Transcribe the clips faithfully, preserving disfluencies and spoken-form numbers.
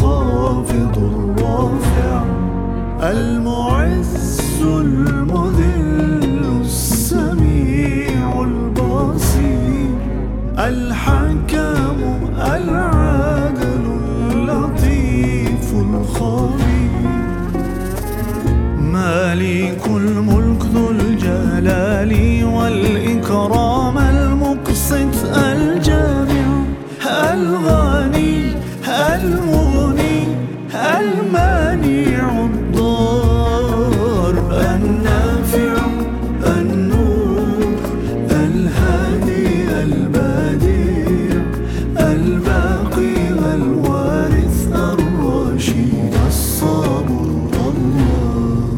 الخافض الرافع، المعز المذل السميع البصير، الحكم العادل اللطيف الخبير، مالك الملك ذو الجلال والإكرام، المقسط الجامع، الغني المغني المانع الضار، النافع النور الهادي البديع، الباقي الوارث الرشيد الصابر الله،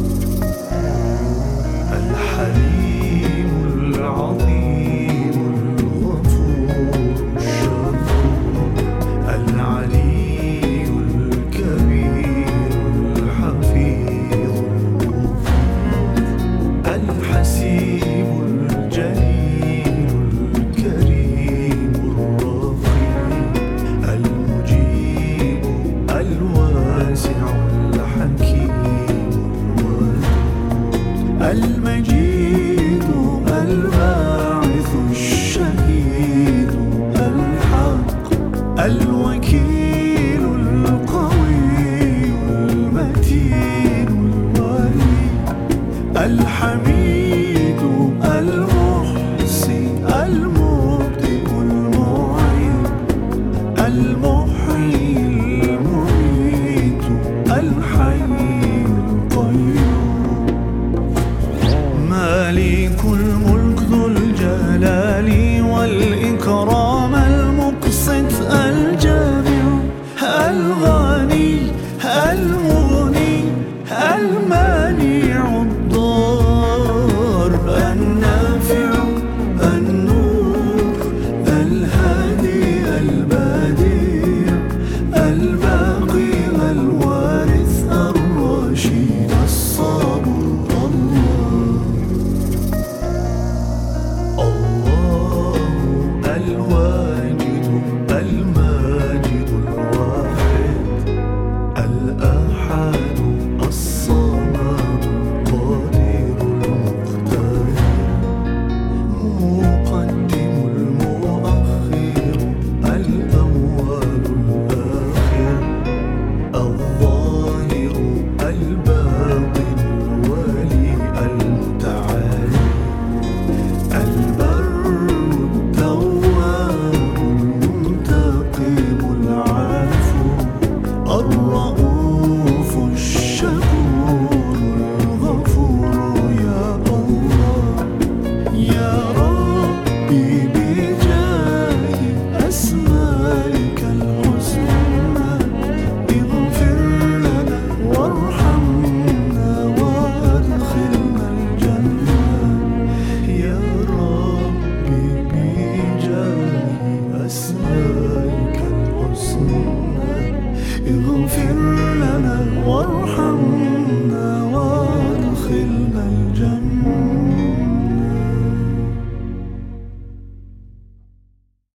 الحليم العظيم الغفور الشكور، العلي الكبير الحفيظ المفيد، الحسيب الجليل الكريم الرقيب، المجيب الواسع الحكيم الودود، المجيد الباعث الشهيد الحق، الوكيل القوي المتين الولي، الحميد المحصي المبدئ المعيد، المحيي المميت الحي القيوم، مالك الملك ذو الجلال والإكرام، المقسط الجامع، الغني المغني المانع الضار، النافع النور الهادي البديع، الباقي الوارث الرشيد الصابر الله، الله الواجد الماجد الواحد، الأحد الصمد القادر المقتدر، مقدم المؤخر الأول الآخر، الظاهر الباطن الولي المتعالي، البر التواب المنتقم العفو، الرؤوف الشكور الغفور، يا الله يا ربي بجاه أسمائك الحسنى، اغفر لنا وارحمنا وادخلنا الجنة، يا ربي بجاه أسمائك الحسنى، اغفر لنا وارحمنا